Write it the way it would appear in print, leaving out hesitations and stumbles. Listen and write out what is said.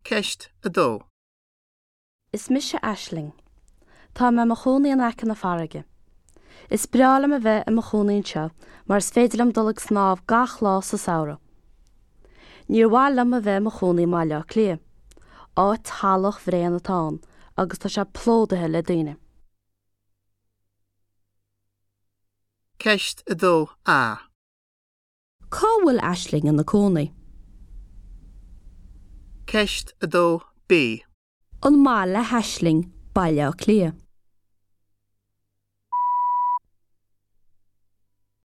Ceist a dó. Is mis Aisling. Tá me chonaí an aice na farige. Is breala a bheith a chonaín seo, mar is féidir am dullag snáb gach lá sa saora. Níor bháil am a bheith chonaí má leach lia. Áit talach bhréan atán, agus tá se plódathe le daoine. Ceist a dó a. Cá bhfuil Aisling in na cónaí? Ceist a dó b. An má le Aisling bailach lia.